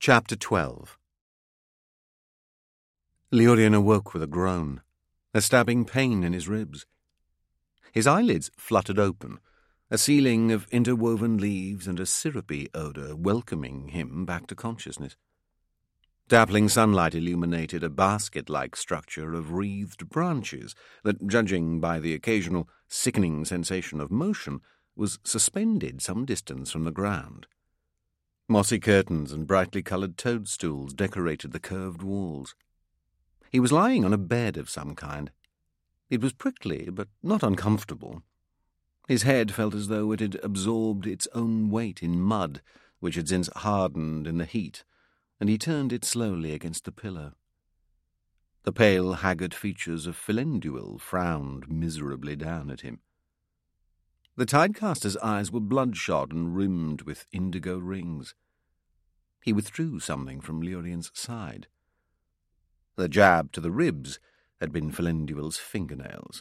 Chapter 12. Leorian awoke with a groan, a stabbing pain in his ribs. His eyelids fluttered open, a ceiling of interwoven leaves and a syrupy odour welcoming him back to consciousness. Dappling sunlight illuminated a basket-like structure of wreathed branches that, judging by the occasional sickening sensation of motion, was suspended some distance from the ground. Mossy curtains and brightly coloured toadstools decorated the curved walls. He was lying on a bed of some kind. It was prickly, but not uncomfortable. His head felt as though it had absorbed its own weight in mud, which had since hardened in the heat, and he turned it slowly against the pillow. The pale, haggard features of Philenduil frowned miserably down at him. The Tidecaster's eyes were bloodshot and rimmed with indigo rings. He withdrew something from Leorian's side. The jab to the ribs had been Philenduil's fingernails.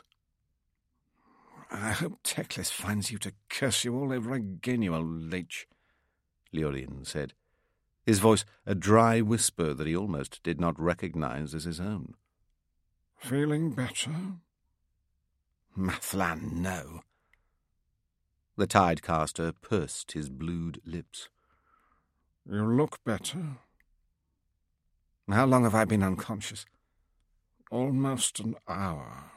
"I hope Teclis finds you to curse you all over again, you old leech," Leorian said, his voice a dry whisper that he almost did not recognize as his own. "Feeling better?" "Mathlan, no." The Tidecaster pursed his blued lips. "You look better." "How long have I been unconscious?" "Almost an hour."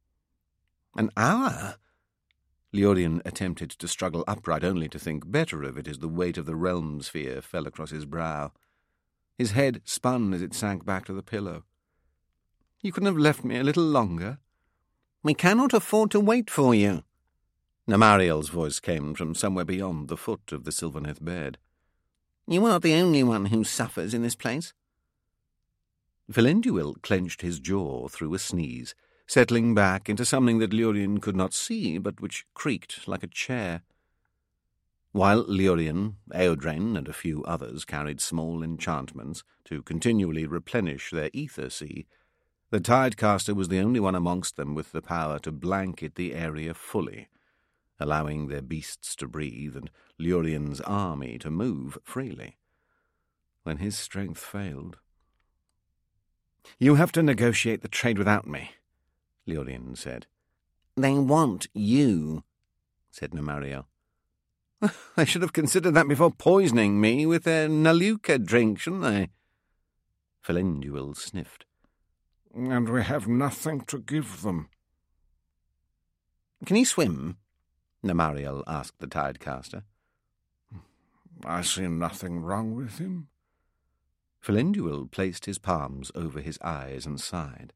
"An hour?" Leorian attempted to struggle upright, only to think better of it as the weight of the realm sphere fell across his brow. His head spun as it sank back to the pillow. "You couldn't have left me a little longer?" "We cannot afford to wait for you." Namariel's voice came from somewhere beyond the foot of the Sylvaneth bed. "You are the only one who suffers in this place." Philenduil clenched his jaw through a sneeze, settling back into something that Leorian could not see, but which creaked like a chair. While Leorian, Eodrain, and a few others carried small enchantments to continually replenish their ether sea, the Tidecaster was the only one amongst them with the power to blanket the area fully, allowing their beasts to breathe and Leorian's army to move freely. When his strength failed... "You have to negotiate the trade without me," Leorian said. "They want you," said Namariel. "They should have considered that before poisoning me with their Naluka drink, shouldn't they?" Philenduil sniffed. "And we have nothing to give them." "Can he swim?" Namariel asked the Tidecaster. "I see nothing wrong with him." Philenduil placed his palms over his eyes and sighed.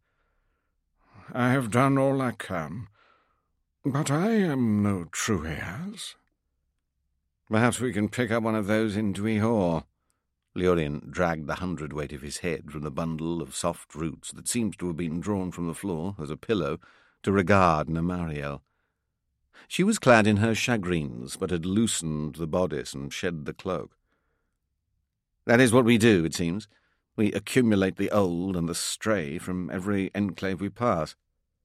"I have done all I can, but I am no Trueaz." "Perhaps we can pick up one of those in Dweehor." Leorian dragged the hundredweight of his head from the bundle of soft roots that seemed to have been drawn from the floor as a pillow to regard Namariel. She was clad in her shagreenes, but had loosened the bodice and shed the cloak. "That is what we do, it seems. We accumulate the old and the stray from every enclave we pass."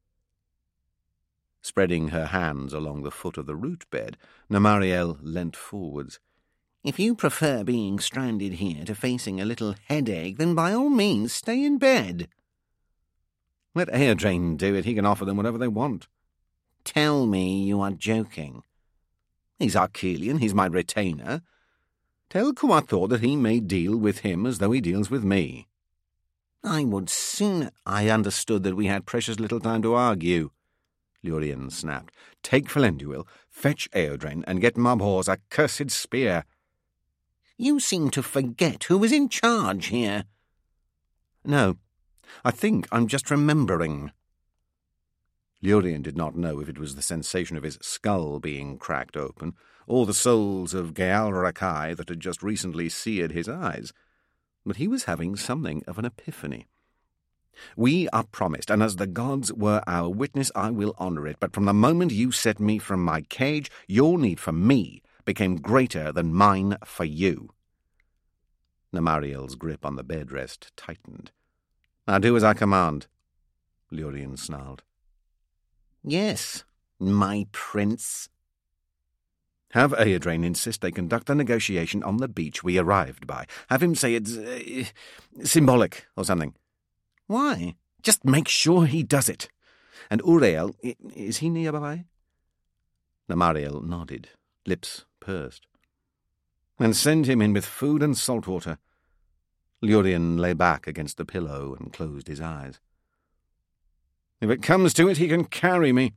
Spreading her hands along the foot of the root bed, Namariel leant forwards. "If you prefer being stranded here to facing a little headache, then by all means stay in bed." "Let Eodrain do it. He can offer them whatever they want." "Tell me you are joking." "He's Archelian. He's my retainer. Tell Kuathor that he may deal with him as though he deals with me." "I would sooner—" "I understood that we had precious little time to argue," Leorian snapped. "Take Philenduil, fetch Eodrain, and get Mabhor's accursed spear." "You seem to forget who is in charge here." "No, I think I'm just remembering." Leorian did not know if it was the sensation of his skull being cracked open, or the souls of Gaal Rakai that had just recently seared his eyes, but he was having something of an epiphany. "We are promised, and as the gods were our witness, I will honour it, but from the moment you set me from my cage, your need for me became greater than mine for you." Namariel's grip on the bedrest tightened. "Now do as I command," Leorian snarled. "Yes, my prince." Have Eodraine insist they conduct the negotiation on the beach we arrived by. Have him say it's symbolic or something. Why? Just make sure he does it. And Uriel, is he nearby? Namariel nodded, lips pursed. And send him in with food and salt water. Lurien lay back against the pillow and closed his eyes. If it comes to it, he can carry me.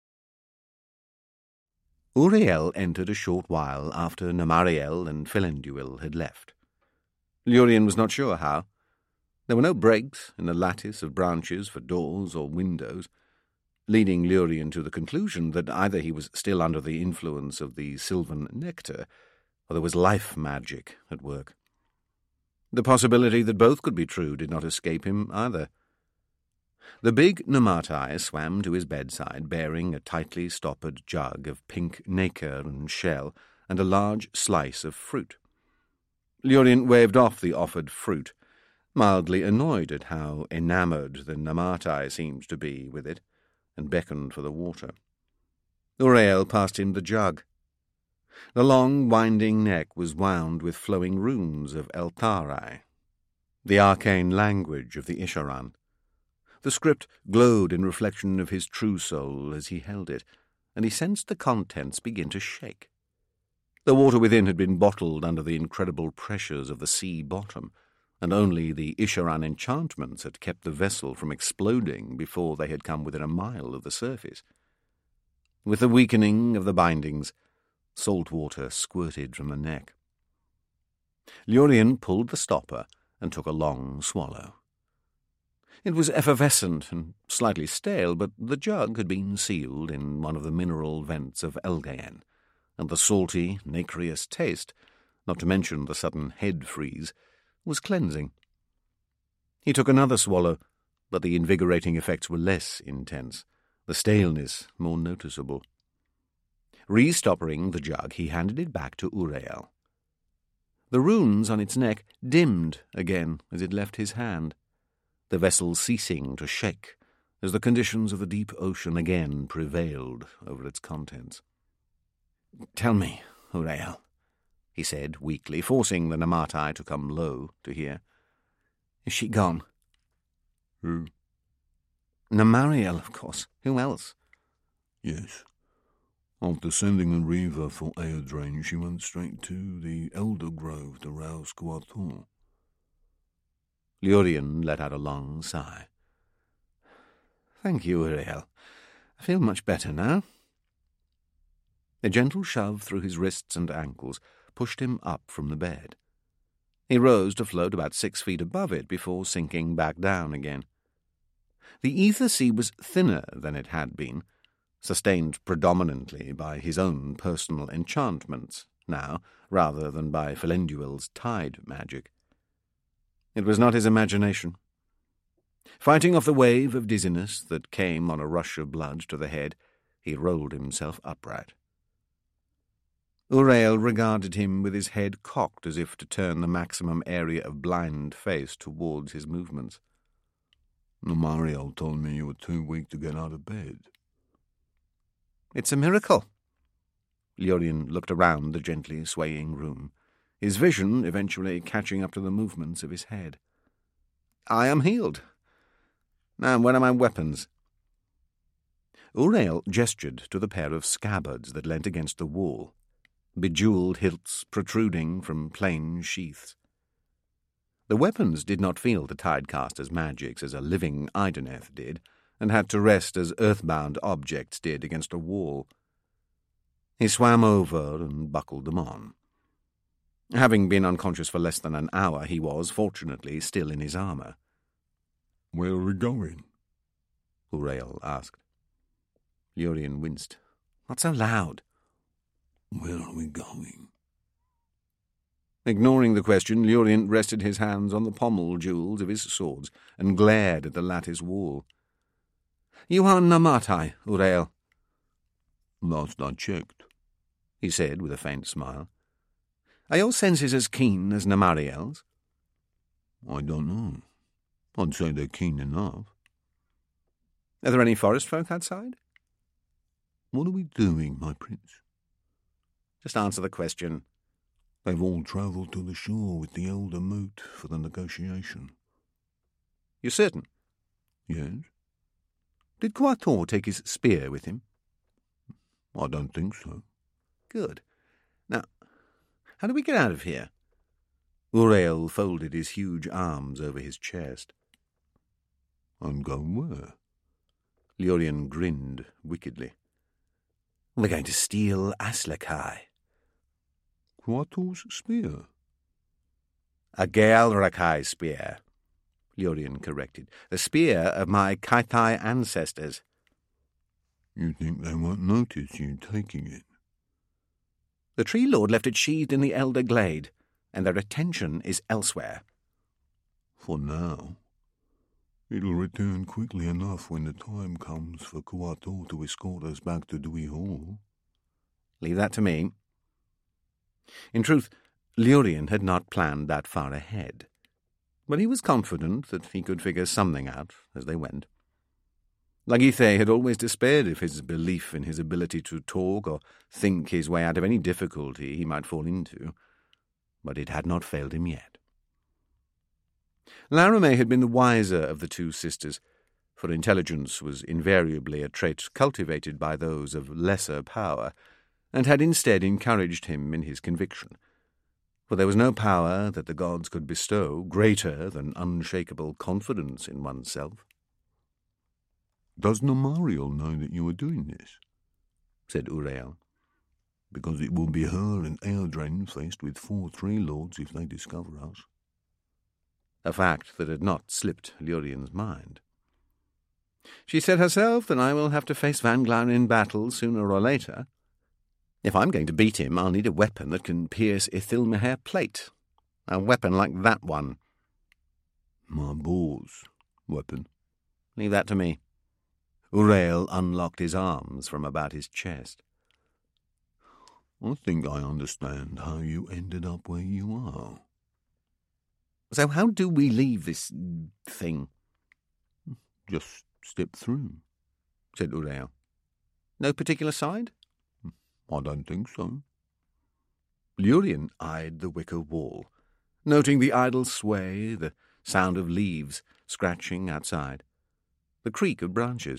Uriel entered a short while after Namariel and Filenduil had left. Lurien was not sure how. There were no breaks in the lattice of branches for doors or windows, leading Lurien to the conclusion that either he was still under the influence of the sylvan nectar, or there was life magic at work. The possibility that both could be true did not escape him either. The big Namatai swam to his bedside, bearing a tightly stoppered jug of pink nacre and shell and a large slice of fruit. Lurien waved off the offered fruit, mildly annoyed at how enamoured the Namatai seemed to be with it, and beckoned for the water. Uriel passed him the jug. The long, winding neck was wound with flowing runes of Eltarai, the arcane language of the Isharan. The script glowed in reflection of his true soul as he held it, and he sensed the contents begin to shake. The water within had been bottled under the incredible pressures of the sea bottom, and only the Isharan enchantments had kept the vessel from exploding before they had come within a mile of the surface. With the weakening of the bindings, salt water squirted from the neck. Lurien pulled the stopper and took a long swallow. It was effervescent and slightly stale, but the jug had been sealed in one of the mineral vents of Elgaen, and the salty, nacreous taste, not to mention the sudden head freeze, was cleansing. He took another swallow, but the invigorating effects were less intense, the staleness more noticeable. Restoppering the jug, he handed it back to Uriel. The runes on its neck dimmed again as it left his hand, the vessel ceasing to shake as the conditions of the deep ocean again prevailed over its contents. "Tell me, Uriel," he said weakly, forcing the Namatai to come low to hear. "Is she gone?" Who? Namariel, of course. Who else? Yes. After sending the Reaver for Eodraine, she went straight to the Elder Grove to rouse Kuathor. Lurien let out a long sigh. "Thank you, Uriel. I feel much better now." A gentle shove through his wrists and ankles pushed him up from the bed. He rose to float about 6 feet above it before sinking back down again. The ether sea was thinner than it had been, sustained predominantly by his own personal enchantments now, rather than by Filenduil's tide magic. It was not his imagination. Fighting off the wave of dizziness that came on a rush of blood to the head, he rolled himself upright. Uriel regarded him with his head cocked as if to turn the maximum area of blind face towards his movements. Namariel told me you were too weak to get out of bed. "It's a miracle." Lurien looked around the gently swaying room, his vision eventually catching up to the movements of his head. "I am healed. Now, where are my weapons?" Uriel gestured to the pair of scabbards that leant against the wall, bejewelled hilts protruding from plain sheaths. The weapons did not feel the Tidecaster's magics as a living Idoneth did, and had to rest as earthbound objects did against a wall. He swam over and buckled them on. Having been unconscious for less than an hour, he was, fortunately, still in his armour. "Where are we going?" Uriel asked. Lurien winced. "Not so loud." "Where are we going?" Ignoring the question, Lurien rested his hands on the pommel jewels of his swords and glared at the lattice wall. "You are Namatai, Uriel." "Last I checked," he said with a faint smile. "Are your senses as keen as Namariel's?" "I don't know. I'd say they're keen enough." "Are there any forest folk outside?" "What are we doing, my prince?" Just answer the question. They've all travelled to the shore with the elder Moot for the negotiation. You're certain? Yes? Did Kuator take his spear with him? I don't think so. Good. Now, how do we get out of here? Urael folded his huge arms over his chest. I'm going where? Leorian grinned wickedly. We're going to steal Aslakai. Kuator's spear? A Gealrakai spear, Leorian corrected. The spear of my Kaithai ancestors. You think they won't notice you taking it? The Tree Lord left it sheathed in the Elder Glade, and their attention is elsewhere. For now. It'll return quickly enough when the time comes for Kuator to escort us back to Dewey Hall. Leave that to me. In truth, Leorian had not planned that far ahead, but he was confident that he could figure something out as they went. Lagithe had always despaired of his belief in his ability to talk or think his way out of any difficulty he might fall into, but it had not failed him yet. Laramie had been the wiser of the two sisters, for intelligence was invariably a trait cultivated by those of lesser power, and had instead encouraged him in his conviction. For there was no power that the gods could bestow greater than unshakable confidence in oneself. Does Namariel know that you are doing this? Said Urael. Because it will be her and Eodrain faced with 4 Tree Lords if they discover us. A fact that had not slipped Leorian's mind. She said herself that I will have to face Vanglar in battle sooner or later. If I'm going to beat him, I'll need a weapon that can pierce Ithilmehair plate. A weapon like that one. My boar's weapon. Leave that to me. Urael unlocked his arms from about his chest. I think I understand how you ended up where you are. So how do we leave this thing? Just step through, said Urael. No particular side? I don't think so. Leorian eyed the wicker wall, noting the idle sway, the sound of leaves scratching outside, the creak of branches.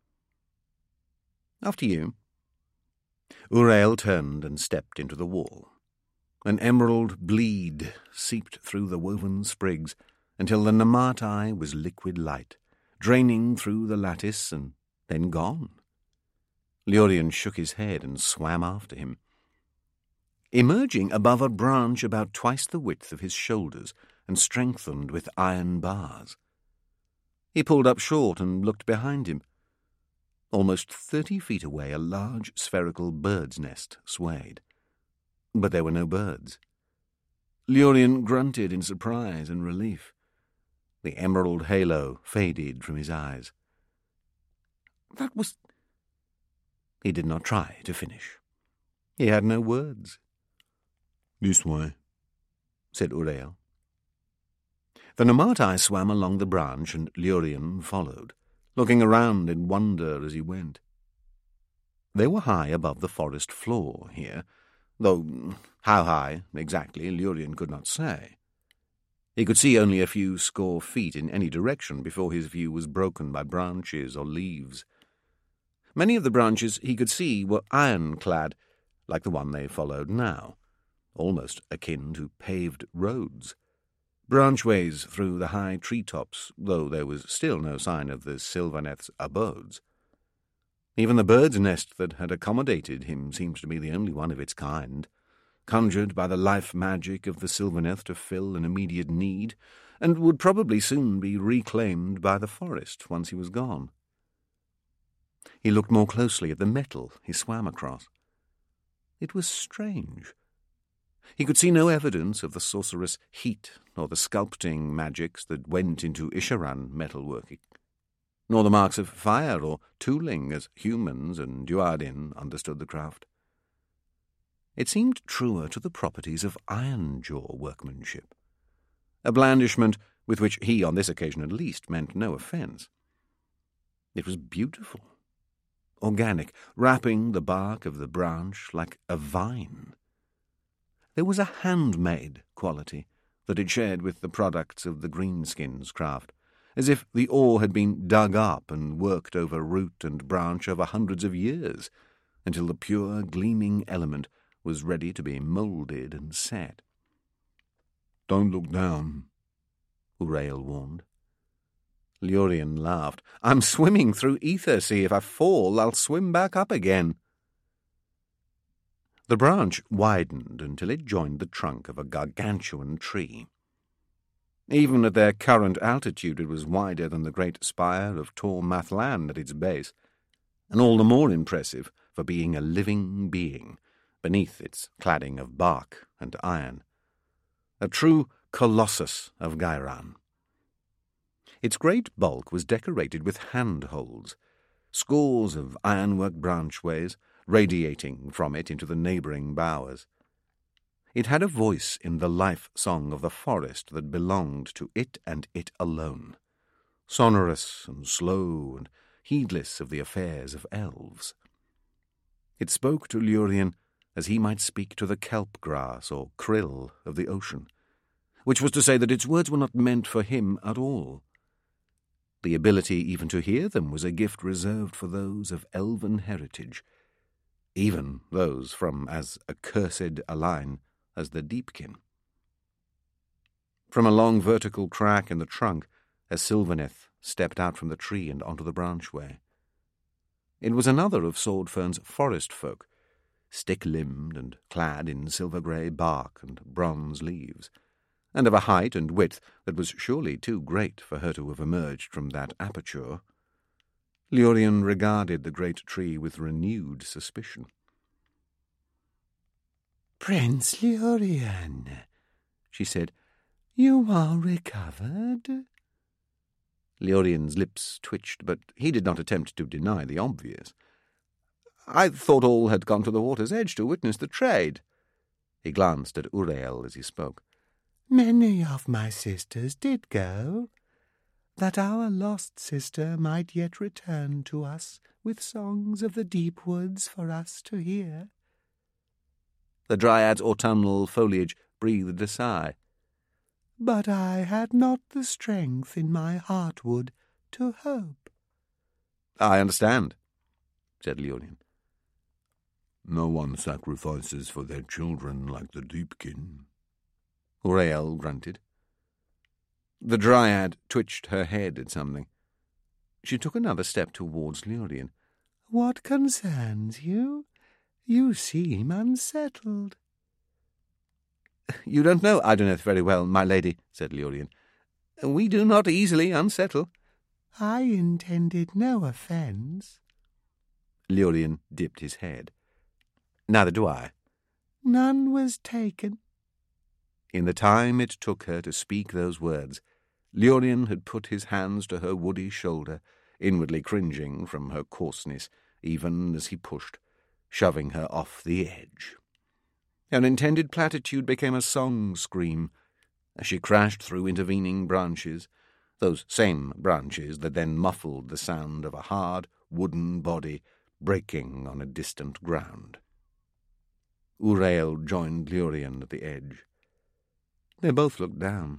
After you. Urael turned and stepped into the wall. An emerald bleed seeped through the woven sprigs until the Namatai was liquid light, draining through the lattice and then gone. Leorian shook his head and swam after him. Emerging above a branch about twice the width of his shoulders and strengthened with iron bars. He pulled up short and looked behind him. Almost 30 feet away, a large spherical bird's nest swayed. But there were no birds. Leorian grunted in surprise and relief. The emerald halo faded from his eyes. That was... He did not try to finish. He had no words. This way, said Urael. The Namatai swam along the branch, and Leorian followed, looking around in wonder as he went. They were high above the forest floor here, though how high exactly Leorian could not say. He could see only a few score feet in any direction before his view was broken by branches or leaves. Many of the branches he could see were ironclad, like the one they followed now, almost akin to paved roads. Branchways through the high tree-tops, though there was still no sign of the Sylvaneth's abodes. Even the bird's nest that had accommodated him seemed to be the only one of its kind, conjured by the life magic of the Sylvaneth to fill an immediate need, and would probably soon be reclaimed by the forest once he was gone. He looked more closely at the metal he swam across. It was strange. He could see no evidence of the sorcerous heat nor the sculpting magics that went into Isharan metalworking, nor the marks of fire or tooling as humans and Duardin understood the craft. It seemed truer to the properties of iron-jaw workmanship, a blandishment with which he, on this occasion at least, meant no offence. It was beautiful, organic, wrapping the bark of the branch like a vine. There was a handmade quality that it shared with the products of the greenskins craft, as if the ore had been dug up and worked over root and branch over hundreds of years, until the pure, gleaming element was ready to be moulded and set. "Don't look down," Urael warned. Lurien laughed. "I'm swimming through ether. See, if I fall, I'll swim back up again." The branch widened until it joined the trunk of a gargantuan tree. Even at their current altitude it was wider than the great spire of Tor Mathlan at its base, and all the more impressive for being a living being beneath its cladding of bark and iron. A true colossus of Gairan. Its great bulk was decorated with handholds, scores of ironwork branchways radiating from it into the neighbouring bowers. It had a voice in the life song of the forest that belonged to it and it alone, sonorous and slow and heedless of the affairs of elves. It spoke to Lurien as he might speak to the kelp grass or krill of the ocean, which was to say that its words were not meant for him at all. The ability even to hear them was a gift reserved for those of elven heritage, even those from as accursed a line as the Deepkin. From a long vertical crack in the trunk, a Sylvaneth stepped out from the tree and onto the branchway. It was another of Swordfern's forest folk, stick-limbed and clad in silver-grey bark and bronze leaves, and of a height and width that was surely too great for her to have emerged from that aperture. Lurien regarded the great tree with renewed suspicion. "Prince Lurien," she said, "you are recovered?" Lurien's lips twitched, but he did not attempt to deny the obvious. "I thought all had gone to the water's edge to witness the trade." He glanced at Urael as he spoke. "Many of my sisters did go, that our lost sister might yet return to us with songs of the deep woods for us to hear." The Dryad's autumnal foliage breathed a sigh. "But I had not the strength in my heartwood to hope." "I understand," said Lurien. "No one sacrifices for their children like the Deepkin," Urael grunted. The Dryad twitched her head at something. She took another step towards Lurien. "What concerns you? You seem unsettled." "You don't know Idoneth very well, my lady," said Lurien. "We do not easily unsettle." "I intended no offence." Lurien dipped his head. "Neither do I." "None was taken." In the time it took her to speak those words, Lurien had put his hands to her woody shoulder, inwardly cringing from her coarseness, even as he pushed, shoving her off the edge. An intended platitude became a song scream as she crashed through intervening branches, those same branches that then muffled the sound of a hard, wooden body breaking on a distant ground. Urael joined Lurien at the edge. They both looked down.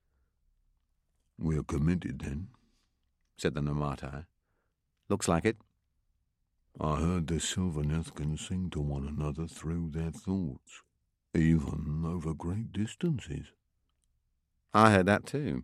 "We're committed, then," said the Nomatai. "Looks like it." "I heard the Sylvaneth can sing to one another through their thoughts, even over great distances." "I heard that too."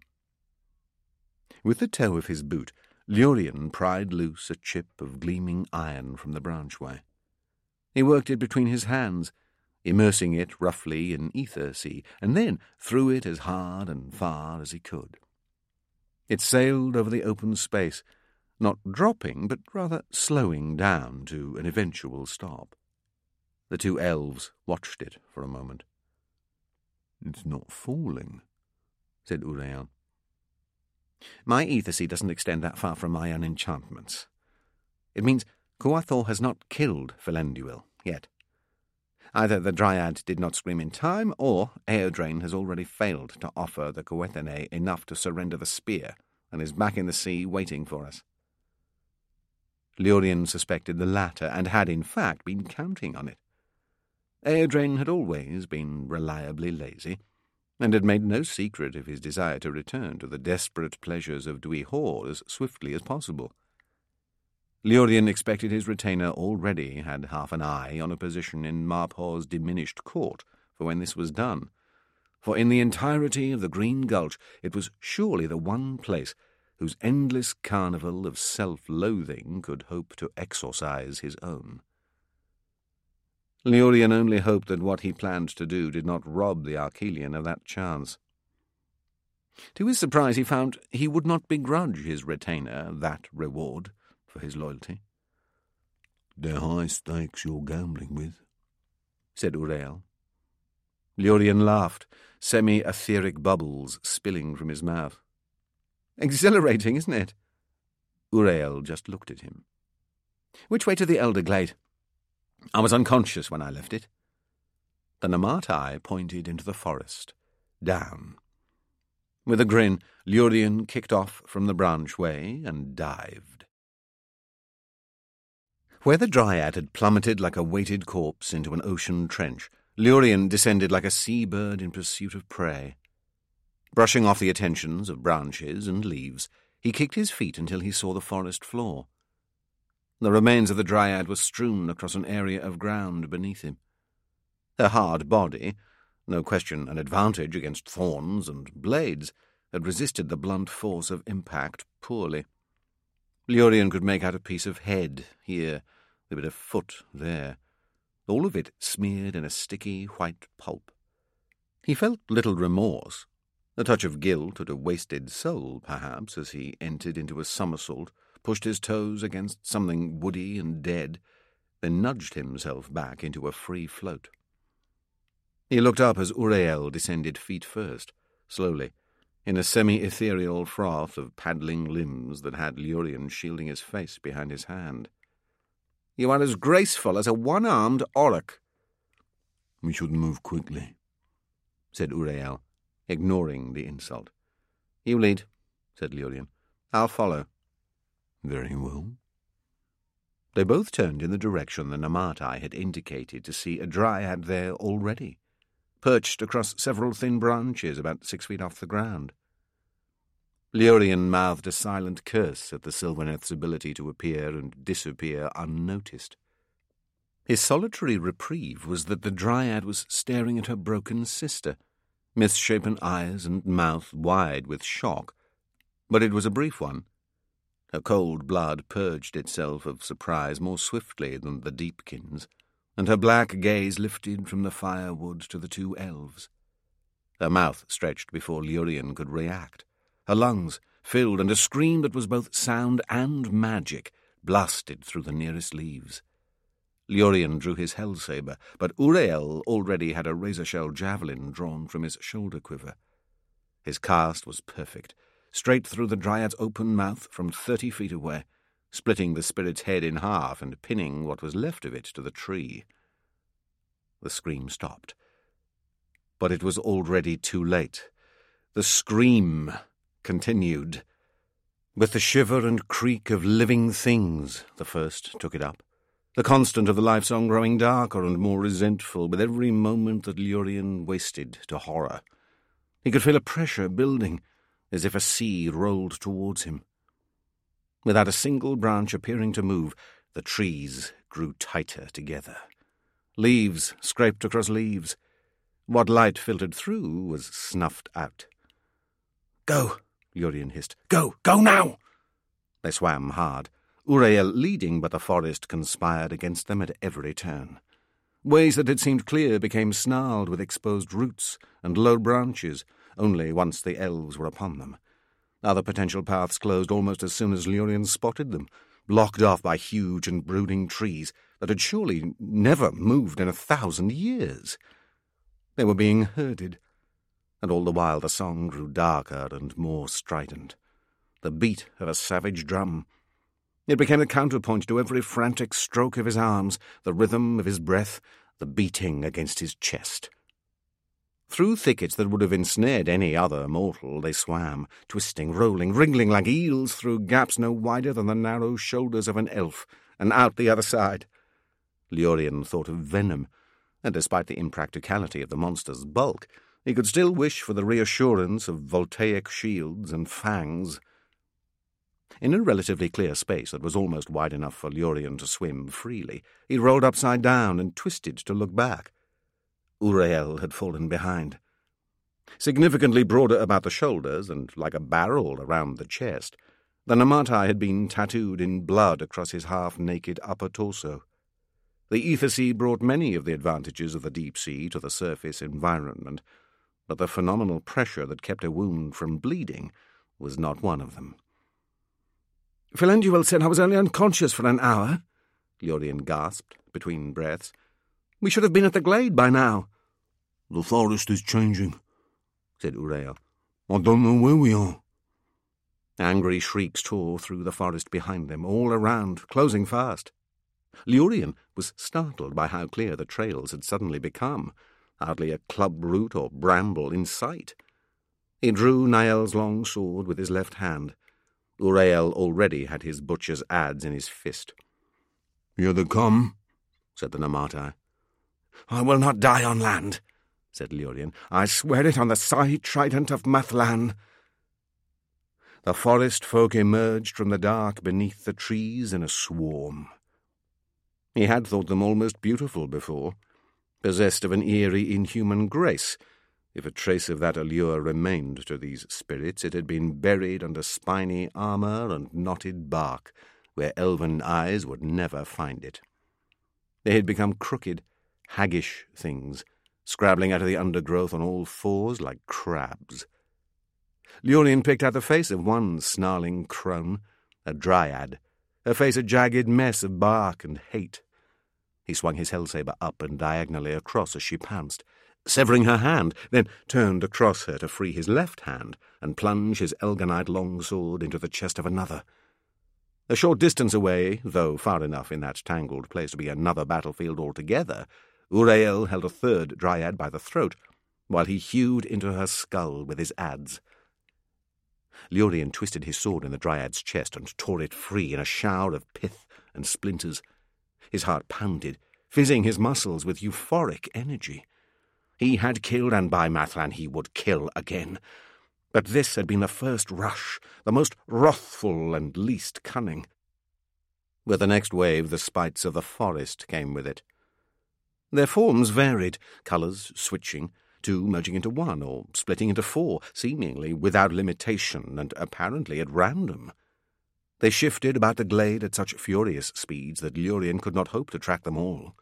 With the toe of his boot, Lurien pried loose a chip of gleaming iron from the branchway. He worked it between his hands, immersing it roughly in ether sea, and then threw it as hard and far as he could. It sailed over the open space, not dropping, but rather slowing down to an eventual stop. The two elves watched it for a moment. "It's not falling," said Urael. "My ether sea doesn't extend that far from my own enchantments. It means Kuathor has not killed Philenduil yet. Either the Dryad did not scream in time, or Eodraine has already failed to offer the Cuethene enough to surrender the spear, and is back in the sea waiting for us." Leorien suspected the latter, and had in fact been counting on it. Eodrain had always been reliably lazy, and had made no secret of his desire to return to the desperate pleasures of Dwy Hor as swiftly as possible. Leorien expected his retainer already had half an eye on a position in Marpor's diminished court for when this was done, for in the entirety of the Green Gulch it was surely the one place whose endless carnival of self-loathing could hope to exorcise his own. Leorien only hoped that what he planned to do did not rob the Archelian of that chance. To his surprise he found he would not begrudge his retainer that reward for his loyalty. "They're high stakes you're gambling with," said Urael. Leorien laughed, semi-etheric bubbles spilling from his mouth. "Exhilarating, isn't it?" Urael just looked at him. "Which way to the Elder Glade? I was unconscious when I left it." The Namartai pointed into the forest, down. With a grin, Leorien kicked off from the branchway and dived. Where the Dryad had plummeted like a weighted corpse into an ocean trench, Leorien descended like a sea-bird in pursuit of prey. Brushing off the attentions of branches and leaves, he kicked his feet until he saw the forest floor. The remains of the Dryad were strewn across an area of ground beneath him. Her hard body, no question an advantage against thorns and blades, had resisted the blunt force of impact poorly. Leorien could make out a piece of head here, a bit of foot there, all of it smeared in a sticky white pulp. He felt little remorse, a touch of guilt at a wasted soul, perhaps, as he entered into a somersault, pushed his toes against something woody and dead, then nudged himself back into a free float. He looked up as Urael descended feet first, slowly, in a semi-ethereal froth of paddling limbs that had Leorien shielding his face behind his hand. "You are as graceful as a one-armed auroch." "We should move quickly," said Urael, ignoring the insult. "You lead," said Leorien. "I'll follow." "Very well." They both turned in the direction the Namartai had indicated to see a Dryad there already, perched across several thin branches about 6 feet off the ground. Leorien mouthed a silent curse at the Sylvaneth's ability to appear and disappear unnoticed. His solitary reprieve was that the Dryad was staring at her broken sister, misshapen eyes and mouth wide with shock, but it was a brief one. Her cold blood purged itself of surprise more swiftly than the Deepkin's, and her black gaze lifted from the firewood to the two elves. Her mouth stretched before Leorien could react. Her lungs filled, and a scream that was both sound and magic blasted through the nearest leaves. Leorien drew his hell-saber, but Urael already had a razor-shell javelin drawn from his shoulder quiver. His cast was perfect, straight through the Dryad's open mouth from 30 feet away, splitting the spirit's head in half and pinning what was left of it to the tree. The scream stopped. But it was already too late. The scream continued. With the shiver and creak of living things, the first took it up, the constant of the life song growing darker and more resentful with every moment that Leorien wasted to horror. He could feel a pressure building, as if a sea rolled towards him. Without a single branch appearing to move, the trees grew tighter together. Leaves scraped across leaves. What light filtered through was snuffed out. "Go!" Leorien hissed. "Go! Go now!" They swam hard, Urael leading, but the forest conspired against them at every turn. Ways that had seemed clear became snarled with exposed roots and low branches, only once the elves were upon them. Other potential paths closed almost as soon as Leorien spotted them, blocked off by huge and brooding trees that had surely never moved in 1,000 years. They were being herded, and all the while the song grew darker and more strident, the beat of a savage drum. It became a counterpoint to every frantic stroke of his arms, the rhythm of his breath, the beating against his chest. Through thickets that would have ensnared any other mortal they swam, twisting, rolling, wriggling like eels through gaps no wider than the narrow shoulders of an elf, and out the other side. Leorian thought of venom, and despite the impracticality of the monster's bulk, he could still wish for the reassurance of voltaic shields and fangs. In a relatively clear space that was almost wide enough for Leorian to swim freely, he rolled upside down and twisted to look back. Uriel had fallen behind. Significantly broader about the shoulders and like a barrel around the chest, the Namatai had been tattooed in blood across his half-naked upper torso. The ether sea brought many of the advantages of the deep sea to the surface environment, but the phenomenal pressure that kept a wound from bleeding was not one of them. "Philenduel said I was only unconscious for an hour," Leorian gasped between breaths. "We should have been at the glade by now." "The forest is changing," said Uriel. "I don't know where we are." Angry shrieks tore through the forest behind them, all around, closing fast. Leorian was startled by how clear the trails had suddenly become, hardly a club root or bramble in sight. He drew Niall's long sword with his left hand. Uriel already had his butcher's adze in his fist. "Here they come," said the Namatai. "I will not die on land," said Leorian. "I swear it on the side trident of Mathlan." The forest folk emerged from the dark beneath the trees in a swarm. He had thought them almost beautiful before, possessed of an eerie, inhuman grace. If a trace of that allure remained to these spirits, it had been buried under spiny armour and knotted bark, where elven eyes would never find it. They had become crooked, haggish things, scrabbling out of the undergrowth on all fours like crabs. Leorian picked out the face of one snarling crone, a dryad, her face a jagged mess of bark and hate. He swung his hellsaber up and diagonally across as she pounced, severing her hand, then turned across her to free his left hand and plunge his Elganite longsword into the chest of another. A short distance away, though far enough in that tangled place to be another battlefield altogether, Uriel held a third dryad by the throat, while he hewed into her skull with his adze. Leorian twisted his sword in the dryad's chest and tore it free in a shower of pith and splinters. His heart pounded, fizzing his muscles with euphoric energy. He had killed, and by Mathlan he would kill again. But this had been the first rush, the most wrathful and least cunning. With the next wave, the spites of the forest came with it. Their forms varied, colours switching, two merging into one, or splitting into four, seemingly without limitation and apparently at random. They shifted about the glade at such furious speeds that Leorian could not hope to track them all.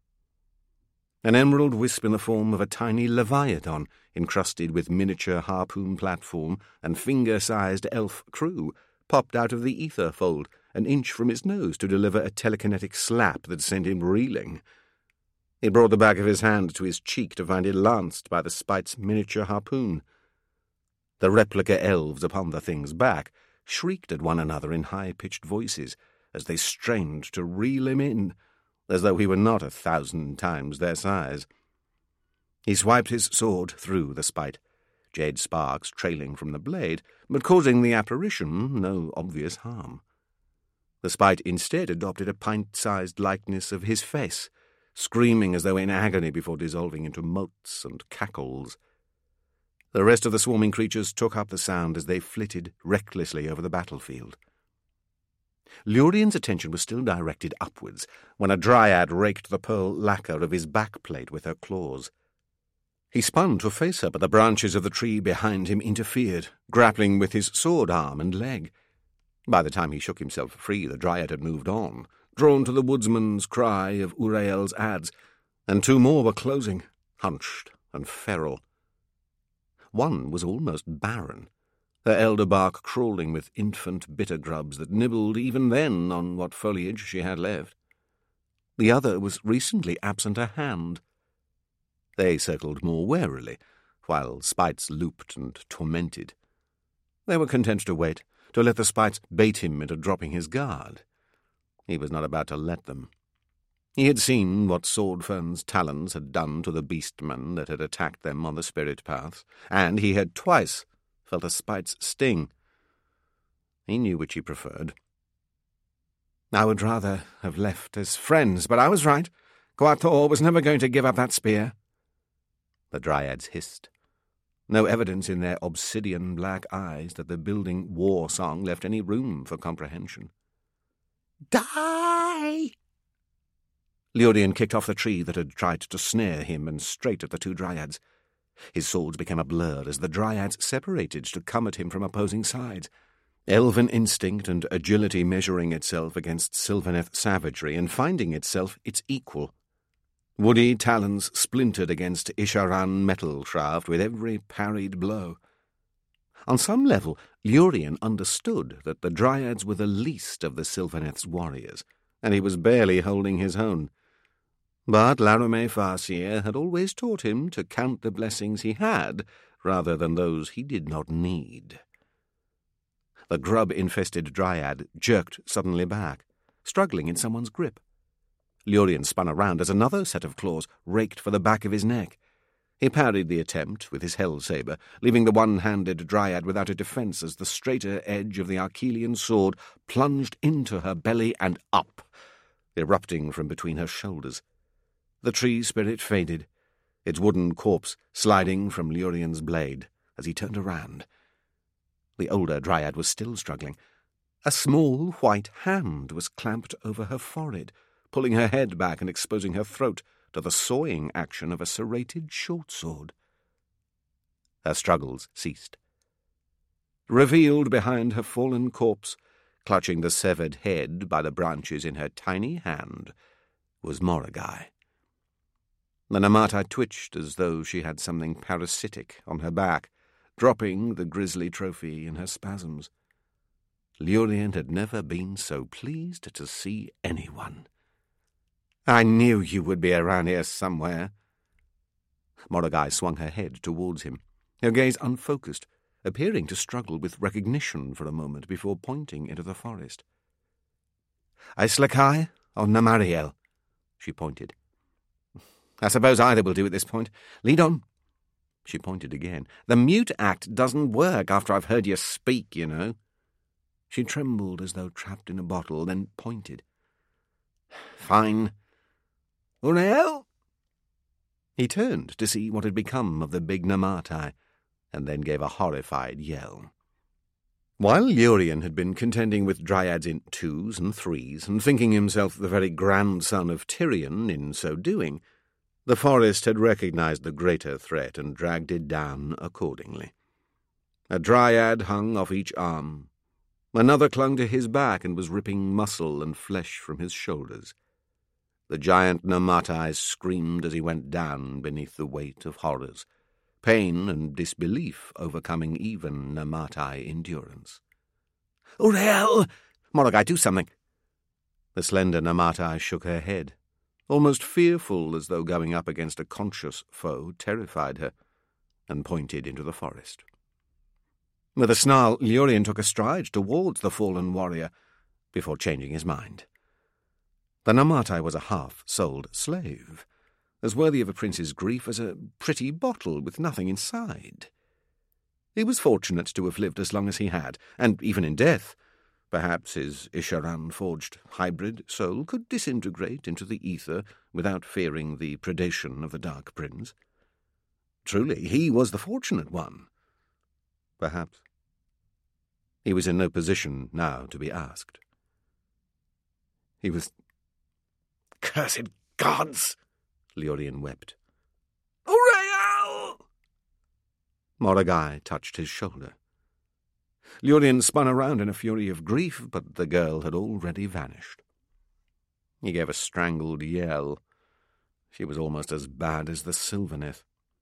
An emerald wisp in the form of a tiny leviathan, encrusted with miniature harpoon platform and finger-sized elf crew, popped out of the ether fold, an inch from his nose to deliver a telekinetic slap that sent him reeling. He brought the back of his hand to his cheek to find it lanced by the spite's miniature harpoon. The replica elves upon the thing's back shrieked at one another in high-pitched voices as they strained to reel him in, as though he were not 1,000 times their size. He swiped his sword through the spite, jade sparks trailing from the blade, but causing the apparition no obvious harm. The spite instead adopted a pint-sized likeness of his face, screaming as though in agony before dissolving into motes and cackles. The rest of the swarming creatures took up the sound as they flitted recklessly over the battlefield. Leorian's attention was still directed upwards when a dryad raked the pearl lacquer of his backplate with her claws. He spun to face her, but the branches of the tree behind him interfered, grappling with his sword arm and leg. By the time he shook himself free, the dryad had moved on, drawn to the woodsman's cry of Uriel's adze, and two more were closing, hunched and feral. One was almost barren, her elder bark crawling with infant bitter grubs that nibbled even then on what foliage she had left. The other was recently absent a hand. They circled more warily, while spites looped and tormented. They were content to wait, to let the spites bait him into dropping his guard. He was not about to let them. He had seen what Swordfern's talons had done to the beastmen that had attacked them on the spirit paths, and he had twice felt a spite's sting. He knew which he preferred. I would rather have left as friends, but I was right. Quator was never going to give up that spear. The Dryads hissed. No evidence in their obsidian black eyes that the building war song left any room for comprehension. Die! Leorian kicked off the tree that had tried to snare him and straight at the two Dryads. His swords became a blur as the Dryads separated to come at him from opposing sides, elven instinct and agility measuring itself against Sylvaneth savagery and finding itself its equal. Woody talons splintered against Isharan metal shaft with every parried blow. On some level, Leorian understood that the Dryads were the least of the Sylvaneth's warriors, and he was barely holding his own. But Larome Farseer had always taught him to count the blessings he had rather than those he did not need. The grub-infested Dryad jerked suddenly back, struggling in someone's grip. Leorian spun around as another set of claws raked for the back of his neck. He parried the attempt with his hell sabre, leaving the one-handed Dryad without a defence as the straighter edge of the Archelian sword plunged into her belly and up, erupting from between her shoulders. The tree spirit faded, its wooden corpse sliding from Leorian's blade as he turned around. The older Dryad was still struggling. A small white hand was clamped over her forehead, pulling her head back and exposing her throat to the sawing action of a serrated short sword. Her struggles ceased. Revealed behind her fallen corpse, clutching the severed head by the branches in her tiny hand, was Moragai. The Namatai twitched as though she had something parasitic on her back, dropping the grisly trophy in her spasms. Leorian had never been so pleased to see anyone. I knew you would be around here somewhere. Moragai swung her head towards him, her gaze unfocused, appearing to struggle with recognition for a moment before pointing into the forest. Aislakai or Namariel? She pointed. I suppose either will do at this point. Lead on. She pointed again. The mute act doesn't work after I've heard you speak, you know. She trembled as though trapped in a bottle, then pointed. Fine. Uriel? He turned to see what had become of the big Namatai, and then gave a horrified yell. While Leorian had been contending with Dryads in 2s and 3s, and thinking himself the very grandson of Tyrion in so doing, the forest had recognized the greater threat and dragged it down accordingly. A Dryad hung off each arm. Another clung to his back and was ripping muscle and flesh from his shoulders. The giant Namatai screamed as he went down beneath the weight of horrors, pain and disbelief overcoming even Namatai endurance. Uriel! Moragai, do something! The slender Namatai shook her head, almost fearful as though going up against a conscious foe terrified her, and pointed into the forest. With a snarl, Leorian took a stride towards the fallen warrior, before changing his mind. The Namatai was a half-sold slave, as worthy of a prince's grief as a pretty bottle with nothing inside. He was fortunate to have lived as long as he had, and even in death, perhaps his Isharan-forged hybrid soul could disintegrate into the ether without fearing the predation of the Dark Prince. Truly, he was the fortunate one. Perhaps. He was in no position now to be asked. He was... Cursed gods! Leorian wept. Uriel! Moragai touched his shoulder. Leorian spun around in a fury of grief, but the girl had already vanished. He gave a strangled yell. She was almost as bad as the Sylvaneth.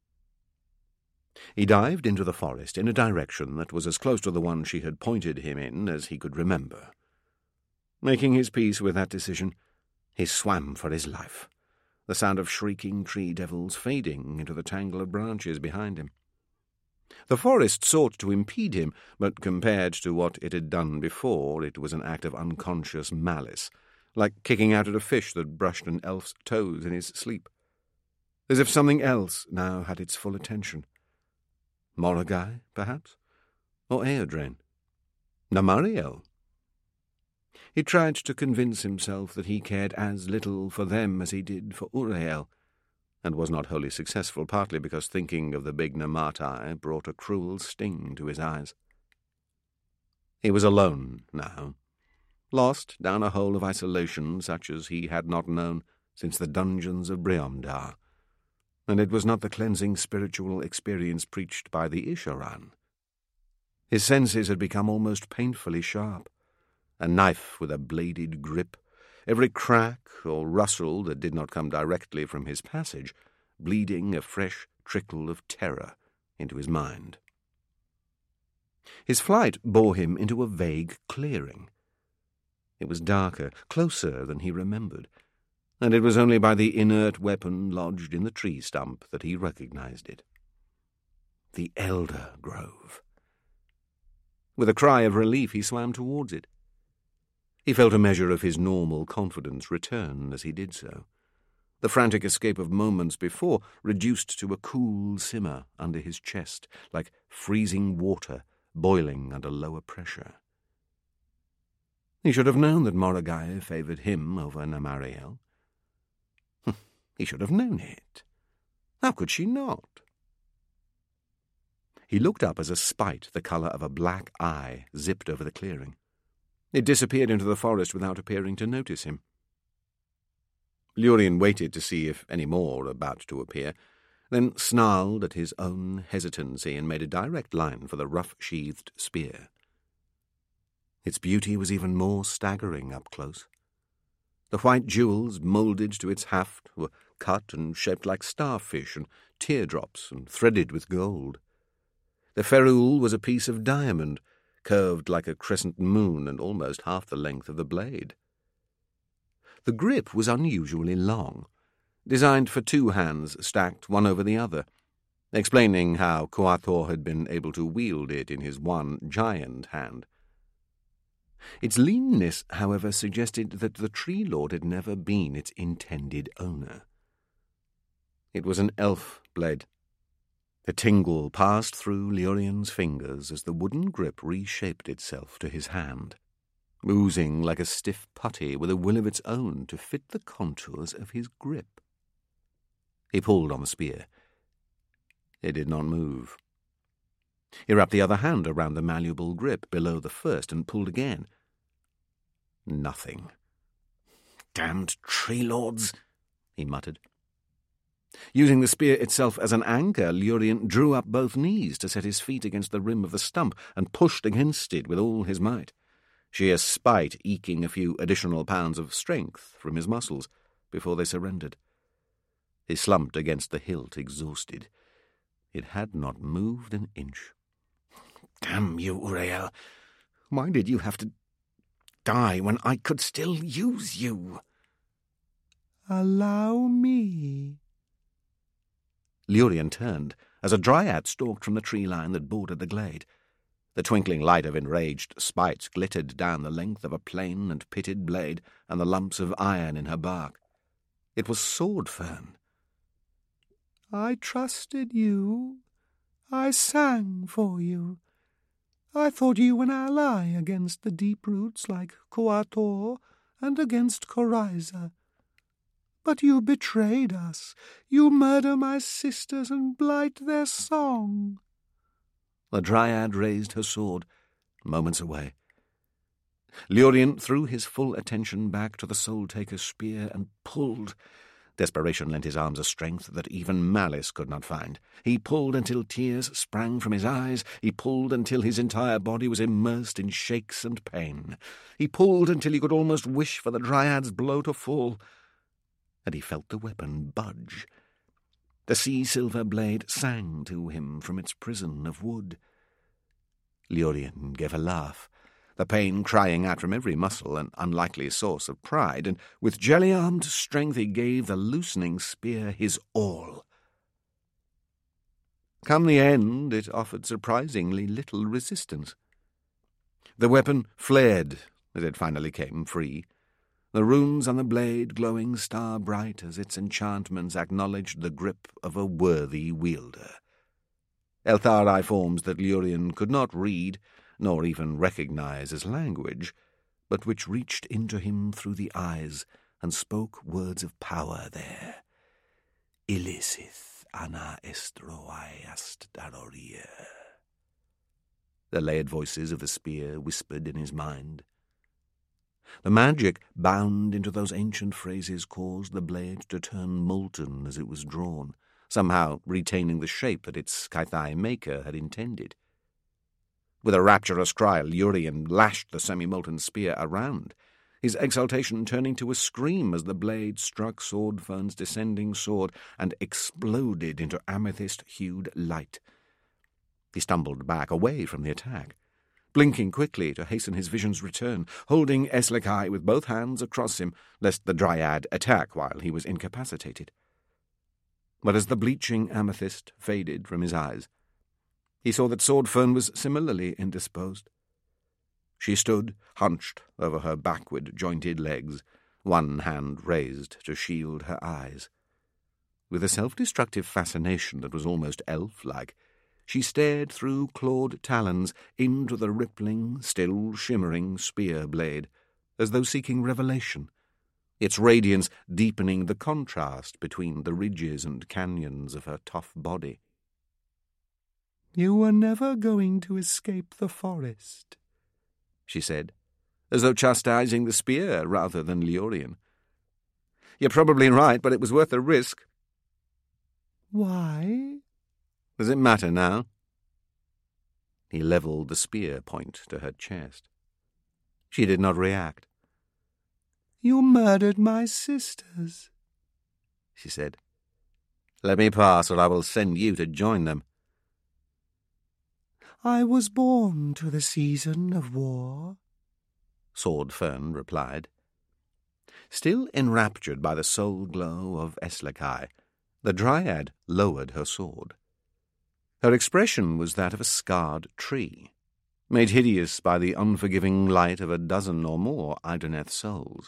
He dived into the forest in a direction that was as close to the one she had pointed him in as he could remember. Making his peace with that decision, he swam for his life, the sound of shrieking tree devils fading into the tangle of branches behind him. The forest sought to impede him, but compared to what it had done before, it was an act of unconscious malice, like kicking out at a fish that brushed an elf's toes in his sleep. As if something else now had its full attention. Moragai, perhaps? Or Eodrain? Namariel? He tried to convince himself that he cared as little for them as he did for Uriel, and was not wholly successful, partly because thinking of the big Namatai brought a cruel sting to his eyes. He was alone now, lost down a hole of isolation such as he had not known since the dungeons of Briomdar, and it was not the cleansing spiritual experience preached by the Isharan. His senses had become almost painfully sharp, a knife with a bladed grip, every crack or rustle that did not come directly from his passage, bleeding a fresh trickle of terror into his mind. His flight bore him into a vague clearing. It was darker, closer than he remembered, and it was only by the inert weapon lodged in the tree stump that he recognized it. The Elder Grove. With a cry of relief he swam towards it. He felt a measure of his normal confidence return as he did so. The frantic escape of moments before reduced to a cool simmer under his chest, like freezing water boiling under lower pressure. He should have known that Moragai favoured him over Namariel. He should have known it. How could she not? He looked up as a spite the colour of a black eye zipped over the clearing. It disappeared into the forest without appearing to notice him. Lurien waited to see if any more were about to appear, then snarled at his own hesitancy and made a direct line for the rough-sheathed spear. Its beauty was even more staggering up close. The white jewels moulded to its haft were cut and shaped like starfish and teardrops and threaded with gold. The ferrule was a piece of diamond, curved like a crescent moon and almost half the length of the blade. The grip was unusually long, designed for 2 hands stacked one over the other, explaining how Kuathor had been able to wield it in his one giant hand. Its leanness, however, suggested that the Tree Lord had never been its intended owner. It was an elf blade. A tingle passed through Lurien's fingers as the wooden grip reshaped itself to his hand, oozing like a stiff putty with a will of its own to fit the contours of his grip. He pulled on the spear. It did not move. He wrapped the other hand around the malleable grip below the first and pulled again. Nothing. "Damned tree lords," he muttered. Using the spear itself as an anchor, Lurien drew up both knees to set his feet against the rim of the stump and pushed against it with all his might, sheer spite eking a few additional pounds of strength from his muscles before they surrendered. He slumped against the hilt, exhausted. It had not moved an inch. "Damn you, Uriel! Why did you have to die when I could still use you?" "Allow me." Lurien turned as a dryad stalked from the tree line that bordered the glade. The twinkling light of enraged spite glittered down the length of a plain and pitted blade and the lumps of iron in her bark. It was Swordfern. "I trusted you. I sang for you. I thought you an ally against the deep roots like Kuathor and against Coryza. But you betrayed us. You murder my sisters and blight their song." The dryad raised her sword, moments away. Lurien threw his full attention back to the soul-taker's spear and pulled. Desperation lent his arms a strength that even malice could not find. He pulled until tears sprang from his eyes. He pulled until his entire body was immersed in shakes and pain. He pulled until he could almost wish for the dryad's blow to fall. And he felt the weapon budge. The sea-silver blade sang to him from its prison of wood. Lurien gave a laugh, the pain crying out from every muscle, an unlikely source of pride, and with jelly-armed strength he gave the loosening spear his all. Come the end, it offered surprisingly little resistance. The weapon flared as it finally came free, the runes on the blade glowing star-bright as its enchantments acknowledged the grip of a worthy wielder. Elthari forms that Lurien could not read, nor even recognize as language, but which reached into him through the eyes and spoke words of power there. Illicith ana estroai ast daroria. The layered voices of the spear whispered in his mind. The magic bound into those ancient phrases caused the blade to turn molten as it was drawn, somehow retaining the shape that its Scythai maker had intended. With a rapturous cry, Lurien lashed the semi-molten spear around, his exultation turning to a scream as the blade struck Swordfern's descending sword and exploded into amethyst-hued light. He stumbled back, away from the attack, blinking quickly to hasten his vision's return, holding Eslikai with both hands across him, lest the Dryad attack while he was incapacitated. But as the bleaching amethyst faded from his eyes, he saw that Swordfern was similarly indisposed. She stood, hunched over her backward-jointed legs, one hand raised to shield her eyes. With a self-destructive fascination that was almost elf-like, she stared through clawed talons into the rippling, still shimmering spear blade, as though seeking revelation, its radiance deepening the contrast between the ridges and canyons of her tough body. "You were never going to escape the forest," she said, as though chastising the spear rather than Lurien. "You're probably right, but it was worth the risk." "Why?" "Does it matter now?" He levelled the spear point to her chest. She did not react. "You murdered my sisters," she said. "Let me pass, or I will send you to join them." "I was born to the season of war," Swordfern replied. Still enraptured by the soul glow of Eslikai, the Dryad lowered her sword. Her expression was that of a scarred tree, made hideous by the unforgiving light of a dozen or more Idoneth souls.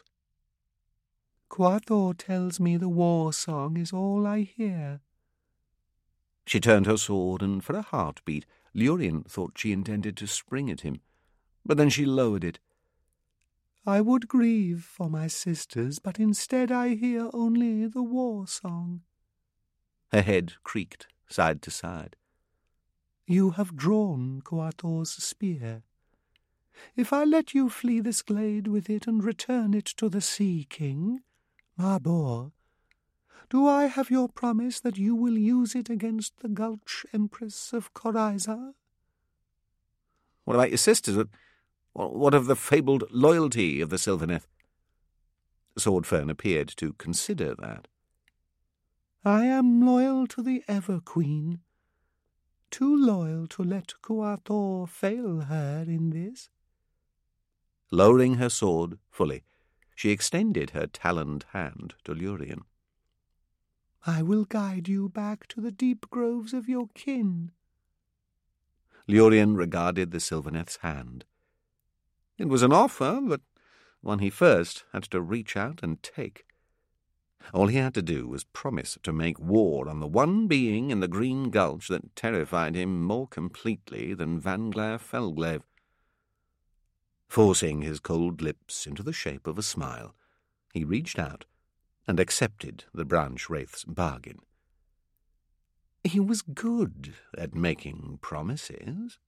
"Quathor tells me the war song is all I hear." She turned her sword, and for a heartbeat Lurien thought she intended to spring at him, but then she lowered it. "I would grieve for my sisters, but instead I hear only the war song." Her head creaked side to side. "You have drawn Quathor's spear. If I let you flee this glade with it and return it to the Sea King, Mabor, do I have your promise that you will use it against the Gulch Empress of Coryza?" "What about your sisters? What of the fabled loyalty of the Sylvaneth?" Swordfern appeared to consider that. "I am loyal to the Ever-Queen. Too loyal to let Quathor fail her in this." Lowering her sword fully, she extended her taloned hand to Lurien. "I will guide you back to the deep groves of your kin." Lurien regarded the Sylvaneth's hand. It was an offer, but one he first had to reach out and take. All he had to do was promise to make war on the one being in the Green Gulch that terrified him more completely than Vanglair Felglaive. Forcing his cold lips into the shape of a smile, he reached out and accepted the branch wraith's bargain. He was good at making promises.